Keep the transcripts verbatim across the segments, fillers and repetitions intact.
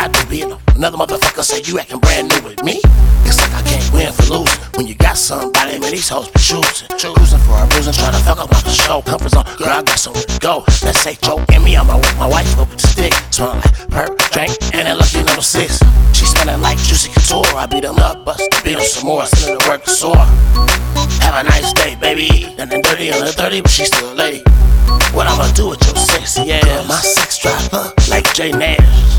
I do be another motherfucker say you acting brand new with me. It's like I can't win for losing. When you got somebody, man, these hoes be choosing. Choosing for a bruising, trying to fuck up my show. Comfort zone, girl, I got somewhere to go. Let's say choking me, I'ma with my wife up with the stick. Smelling like perp, drink, and that lucky number six. She smelling like Juicy Couture. I beat them up, bust, beat them some more. Send her to work sore. Have a nice day, baby. And then dirty on the thirty, but she still a lady. What I'ma do with your sexy ass? My sex drive up like Jay Nash.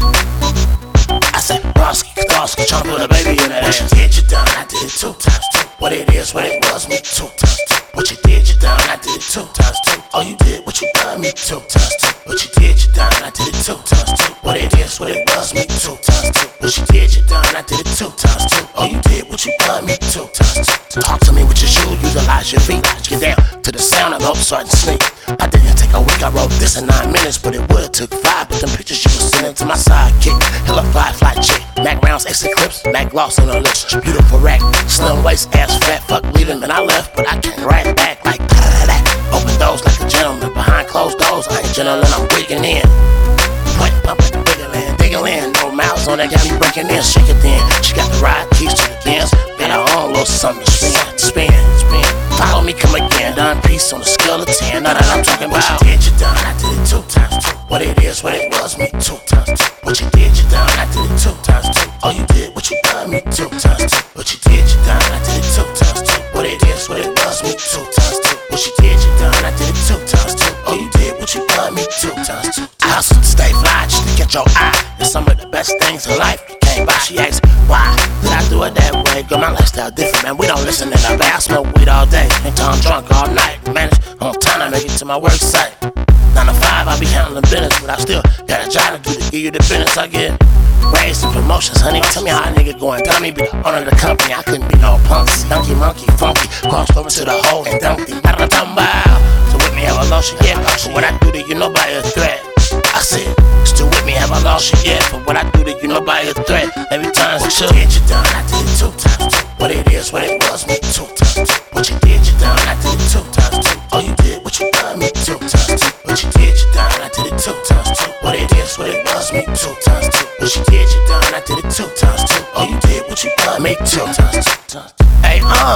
I said, Roski, Kowalski, tryna put a baby in that ass. What you did, you done, I did it two times two. What it is, what it was, me two times two. What you did, you done, I did it two times two. Oh, you did what you done, me two times two. What you did, you done, I did it two times two. What it is, what it was, me two times two. What you did, you done, I did it two times two. Oh, you did what you done, me two times two. Talk to me with your shoes, utilize your feet. Get down to the sound of hope, starting to sneak. I didn't take a week, I wrote this in nine minutes, but it would've took five. But them pictures you was sending to my sidekick, hella fly, fly chick. Mac rounds, exit clips, Mac gloss on her lips. Beautiful rack, slim waist, ass fat, fuck leaving, and I left, but I came right back like that. Open doors like a gentleman, behind closed doors, I ain't gentleman, I'm breaking in. Point pumping, wiggling, digging in, no mouths on that, got me breaking in, shake it then. She got the ride, keys to the Benz, got her own little something to spin, spin, spin. Follow me, come again, done piece on the scale of ten. Now that I'm talking about what you did, you done, I did it two times two. What it is, what it was, me two times two. What you did, you done, I did it two times two. Oh, you did what you done, me two times two. What you did, you done, I did it two times two. What it is, what it was, me two times two. What you did, you done, I did it two times two. Oh, you did what you done, me two times two. I hustle to stay fly just to catch your eye. It's some of the best things in life you came by. She asked, why did I do it that way? Girl, my lifestyle different, man. We don't listen to that bad. I smoke weed all day, until I'm drunk all night. Manage on time to make it to my work site. Nine to five, I be handling business, but I still got a job to do to give you the business I get. Raised in promotions, honey. Tell me how a nigga going dummy. Be the owner of the company, I couldn't be no punksy. Donkey, monkey, funky, crossed over to the hole and dumped him. Not what I'm talking about. So with me, have I lost you yet? But what I do to you, nobody a threat. I said, still with me, have I lost you yet? But what I do to you, nobody a threat. Every time what you did, you done, I did it two times two. What it is, what it was, me two times two. What you did, you done, I did it two times two. Oh, you did what you done, me two times two. What you did, you done, I did it two times two. What it is, what it was, me two times two. What you did, you done, I did it two times two. Oh, you did what you done, me two times two. Hey, uh,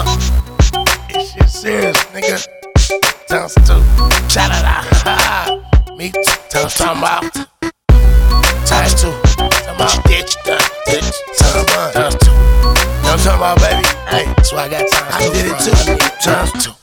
this shit serious, nigga. Times two. Shout it out. Me two times talking about. Times two. What you did, you done, did it. Times two. You know what I'm talking about, baby? Hey, that's why I got times two. I did it too. Times two.